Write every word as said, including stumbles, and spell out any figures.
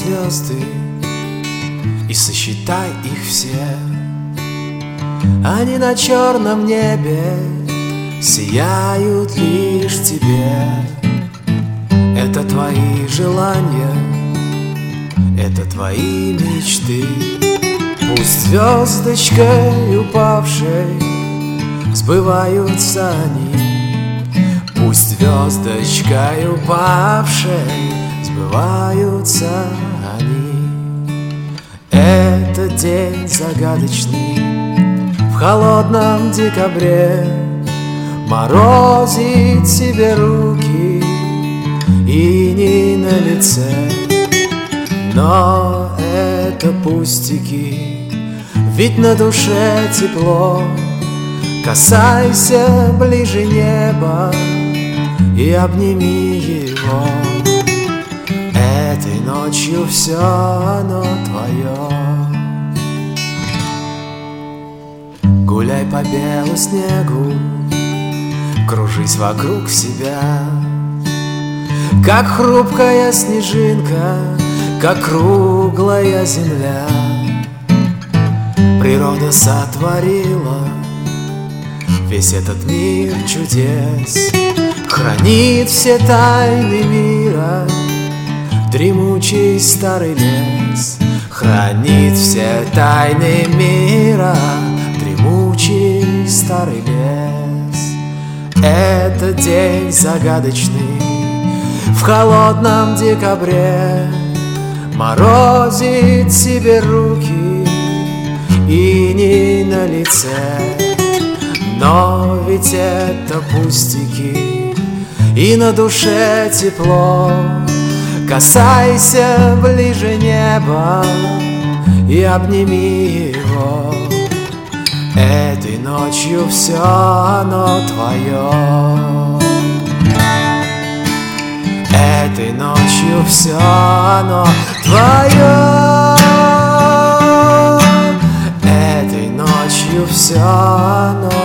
звезды и сосчитай их все. Они на черном небе сияют лишь тебе. Это твои желания, это твои мечты. Пусть звездочкой упавшей сбываются они. Пусть звездочкой упавшей сбываются они. Этот день загадочный в холодном декабре морозит себе руки и не на лице. Но это пустяки, ведь на душе тепло. Касайся ближе неба и обними его. Этой ночью все оно твое. Гуляй по белу снегу, кружись вокруг себя, как хрупкая снежинка, как круглая земля. Природа сотворила весь этот мир чудес, хранит все тайны мира дремучий старый лес. Хранит все тайны мира дремучий старый лес. Этот день загадочный в холодном декабре морозит себе руки и не на лице. Но ведь это пустяки, и на душе тепло. Касайся ближе неба и обними его. Этой ночью все оно твое. Этой ночью все оно твое. Этой ночью все оно